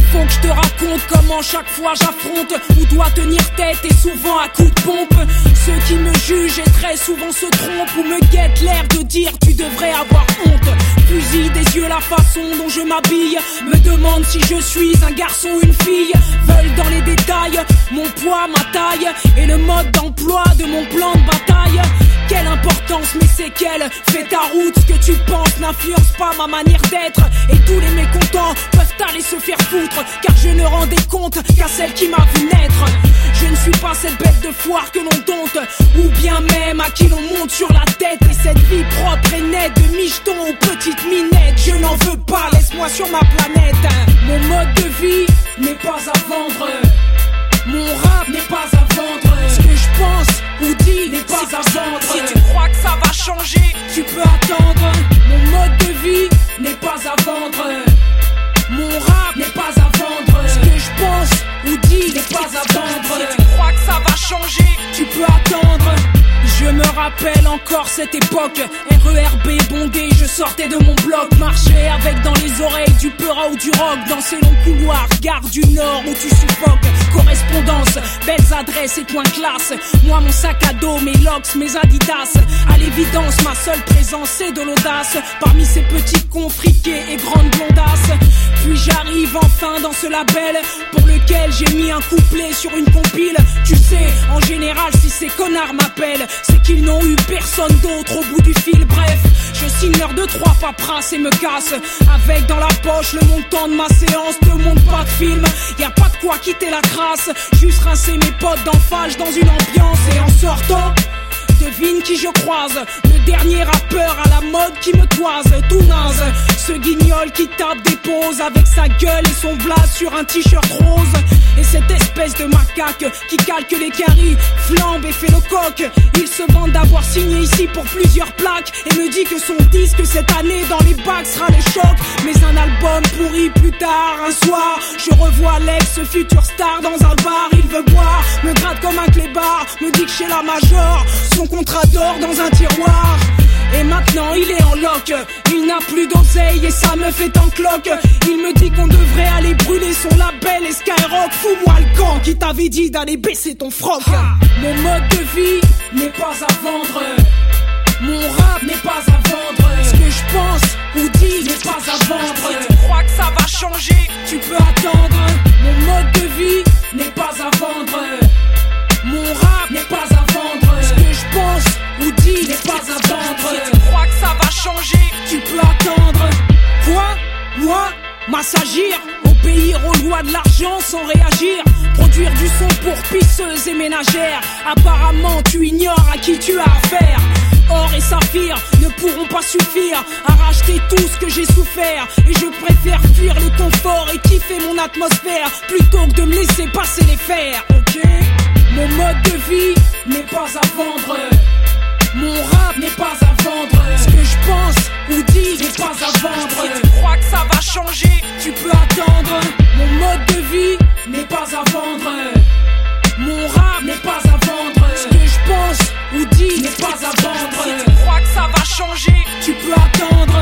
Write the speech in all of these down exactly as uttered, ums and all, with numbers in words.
Faut que je te raconte comment chaque fois j'affronte où doit tenir tête et souvent à coups de pompe. Ceux qui me jugent et très souvent se trompent ou me guettent l'air de dire tu devrais avoir honte. Fusil des yeux la façon dont je m'habille, me demande si je suis un garçon ou une fille. Veulent dans les détails mon poids, ma taille et le mode d'emploi de mon plan de bataille. Quelle importance mes séquelles, fais ta route, ce que tu penses n'influence pas ma manière d'être. Et tous les mécontents peuvent aller se faire foutre, car je ne rendais compte qu'à celle qui m'a vu naître. Je ne suis pas cette bête de foire que l'on dompte, ou bien même à qui l'on monte sur la tête. Et cette vie propre et nette, de micheton aux petites minettes, je n'en veux pas, laisse-moi sur ma planète. Mon mode de vie n'est pas à vendre, mon rap n'est pas à vendre, ce que je pense ou dis n'est pas à vendre. Si tu crois que ça va changer, tu peux attendre. Mon mode de vie n'est pas à vendre, mon rap n'est pas à vendre, ce que je pense ou dis n'est pas à vendre. Si tu crois que ça va changer, tu peux attendre. Je me rappelle encore cette époque, R E R B bondé, je sortais de mon bloc. Marchais avec dans les oreilles du peura ou du rock, dans ces longs couloirs, gare du Nord où tu suffoques. Correspondance, belles adresses et coins classe. Moi mon sac à dos, mes locks, mes adidas. À l'évidence ma seule présence c'est de l'audace, parmi ces petits cons friqués et grandes blondasses. Puis j'arrive enfin dans ce label pour lequel j'ai mis un couplet sur une compile. Tu sais, en général si ces connards m'appellent, c'est qu'ils n'ont eu personne d'autre au bout du fil. Bref, je signe l'heure de trois paperasses et me casse, avec dans la poche le montant de ma séance. Te montre pas de film, y a pas de quoi quitter la crasse, juste rincer mes potes d'enfage dans une ambiance. Et en sortant, devine qui je croise, le dernier rappeur à la mode qui me toise. Tout naze, ce guignol qui tape des poses avec sa gueule et son blaze sur un t-shirt rose. Et cette espèce de macaque qui calque les caries, flambe et fait le coq. Il se vante d'avoir signé ici pour plusieurs plaques et me dit que son disque cette année dans les bacs sera le choc. Mais un album pourri plus tard, un soir, je revois l'ex futur star dans un bar. Il veut boire, me gratte comme un clébard, me dit que chez la major, son contrat d'or dans un tiroir. Et maintenant il est en loc, il n'a plus d'oseille et ça me fait en cloque. Il me dit qu'on devrait aller brûler son label et Skyrock. Fous-moi le camp qui t'avait dit d'aller baisser ton froc. Mon mode de vie n'est pas à vendre, mon rap n'est pas à vendre, ce que je pense ou dis n'est pas à vendre. Si tu crois que ça va changer, tu peux attendre. Mon mode de vie n'est pas à vendre, mon rap n'est pas à vendre, ce que je pense ou dis n'est pas à vendre. Si tu crois que ça va changer, tu peux attendre. Quoi? Moi? M'assagir, obéir aux lois de l'argent sans réagir, produire du son pour pisseuses et ménagères. Apparemment tu ignores à qui tu as affaire. Or et saphir ne pourront pas suffire à racheter tout ce que j'ai souffert. Et je préfère fuir le confort et kiffer mon atmosphère plutôt que de me laisser passer les fers. Ok? Mon mode de vie n'est pas à vendre, mon rap n'est pas à vendre, ce que je pense ou dis n'est pas à vendre. Si tu crois que ça va changer, tu peux attendre. Mon mode de vie n'est pas à vendre, mon rap n'est pas à vendre, ce que je pense ou dis n'est pas à vendre. Si tu crois que ça va changer, tu peux attendre.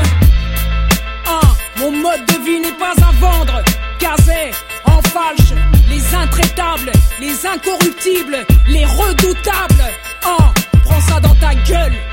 Un, mon mode de vie n'est pas à vendre. Gazet, en falche, les intraitables, les incorruptibles, les redoutables. Un, prends ça dans ta gueule.